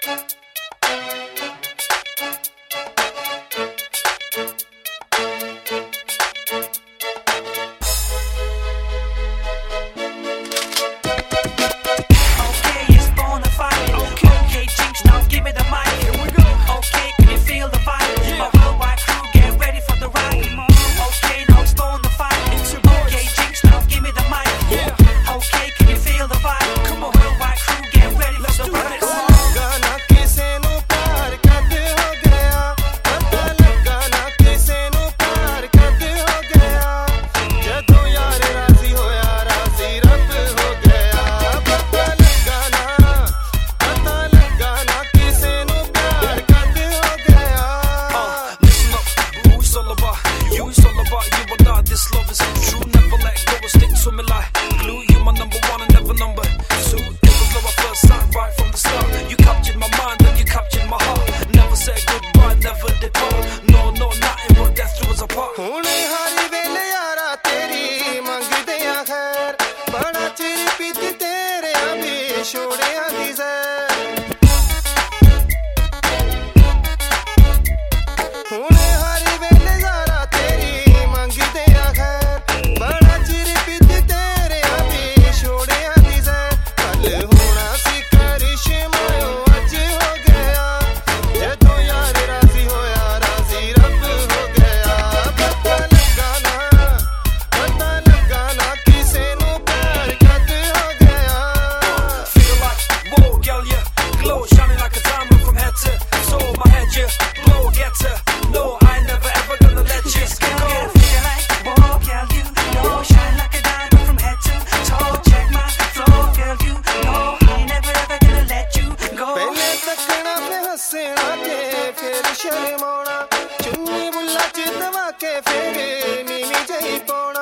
चुन्नी बुल्ला चितवा के फेरे नीवी जही पौना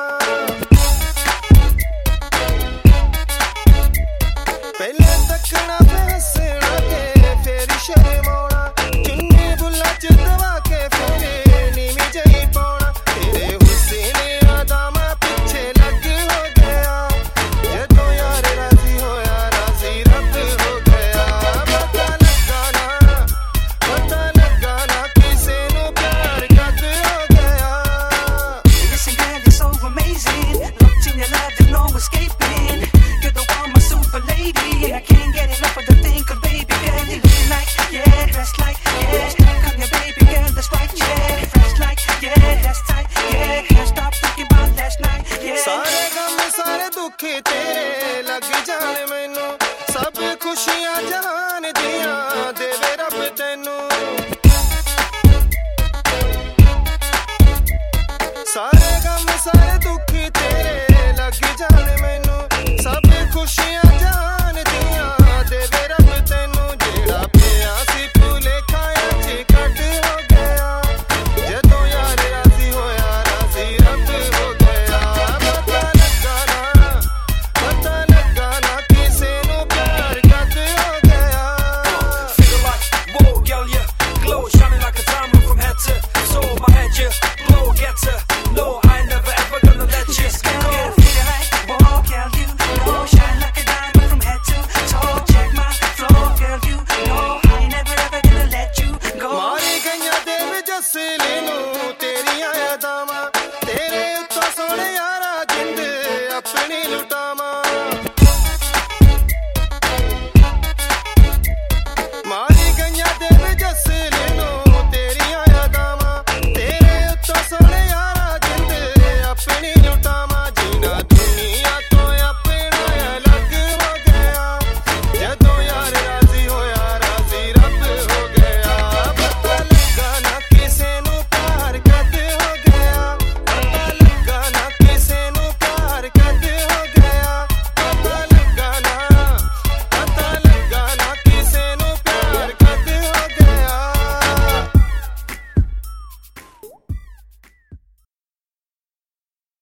पहले तकना पे हंसना के फेरी शर्माना चुन्नी बुल्ला चितवा के फेरे नीवी जही पौना तेरे हुस्न आदमा पीछे लग हो गया जदों यार राजी होया राजी रब हो गया पता लगाना किसे नु प्यार कद हो गया Listen girl, you're so amazing, locked in your love, there's no escaping. You're the one, my super lady, and I can't get enough of the thing, 'cause baby girl, you look like, yeah, dressed like, yeah, stuck on your baby girl, that's right, yeah, fresh like, yeah, that's tight, yeah, can't stop thinking about last night, yeah. सारे गम सारे दुख तेरे लग जाने मैनू सब खुशियां जहान दियां देवे रब तैनू सारे गम सारे दुख तेरे लग जाने मैनू सब खुशियां